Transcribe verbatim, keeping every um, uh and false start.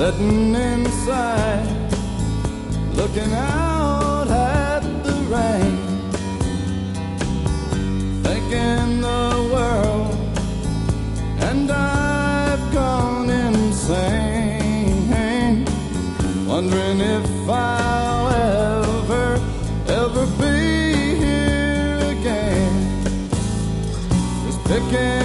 sitting inside, looking out at the rain, thinking the world and I've gone insane, wondering if I'll ever, ever be here again. Just picking